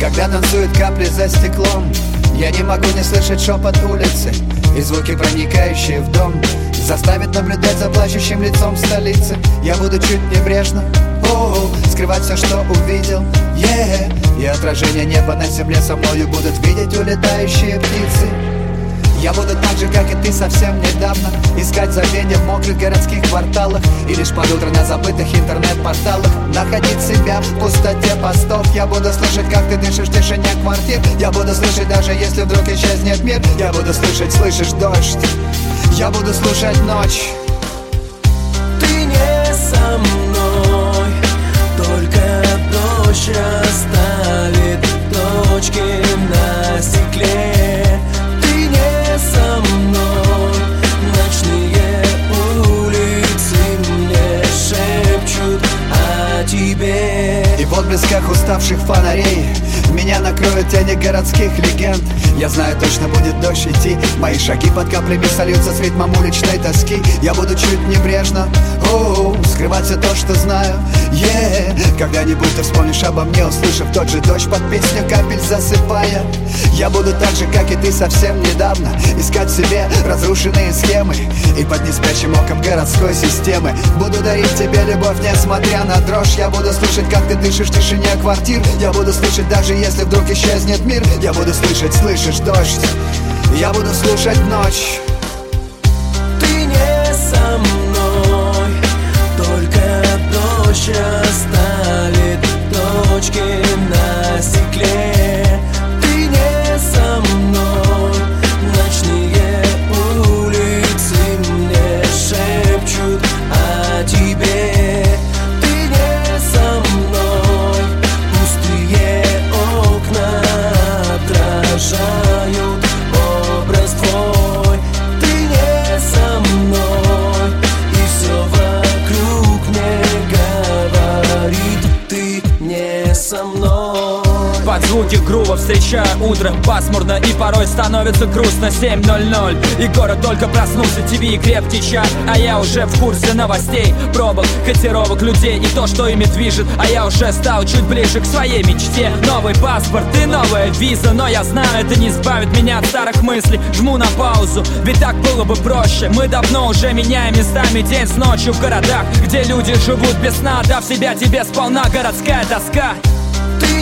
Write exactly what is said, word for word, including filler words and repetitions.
Когда танцуют капли за стеклом, я не могу не слышать шепот улицы и звуки, проникающие в дом, заставит наблюдать за плачущим лицом столицы. Я буду чуть небрежно о-о, скрывать все, что увидел, yeah. И отражение неба на земле со мною будут видеть улетающие птицы. Я буду так же, как и ты совсем недавно, искать забвенье в мокрых городских кварталах и лишь под утро на забытых интернет-порталах находить себя в пустоте постов. Я буду слышать, как ты дышишь в тишине квартир. Я буду слышать, даже если вдруг исчезнет мир. Я буду слышать, слышишь дождь. Я буду слушать ночь. Ты не со мной, только дождь расставит точки на стекле. Со мной ночные улицы мне шепчут о тебе. И в отблесках уставших фонарей меня накроют тени городских легенд. Я знаю, точно будет дождь идти. Мои шаги под каплями сольются с ритмом уличной тоски. Я буду чуть небрежно о-о, скрывать все то, что знаю, yeah. Когда-нибудь ты вспомнишь обо мне, услышав тот же дождь под песню капель засыпая. Я буду так же, как и ты совсем недавно, искать в себе разрушенные схемы и под неспящим оком городской системы буду дарить тебе любовь, несмотря на дрожь. Я буду слышать, как ты дышишь в тишине квартир. Я буду слышать, даже если вдруг исчезнет мир. Я буду слышать, слышишь дождь. Я буду слушать ночь. Ты не со мной, только дождь расставит точки на стекле. Ты не со мной, ночные улицы мне шепчут о тебе. Ты не со мной, пустые окна отражают образ твой. Ты не со мной, и все вокруг мне говорит: ты не со мной. Под звуки грува встречаю утро. Пасмурно и порой становится грустно. Семь ноль ноль и город только проснулся. ТВ и крепкий чай, а я уже в курсе новостей, пробок, котировок людей и то, что ими движет. А я уже стал чуть ближе к своей мечте. Новый паспорт и новая виза, но я знаю, это не избавит меня от старых мыслей. Жму на паузу, ведь так было бы проще. Мы давно уже меняем местами день с ночью в городах, где люди живут без сна, дав себя тебе сполна. Городская тоска. Ты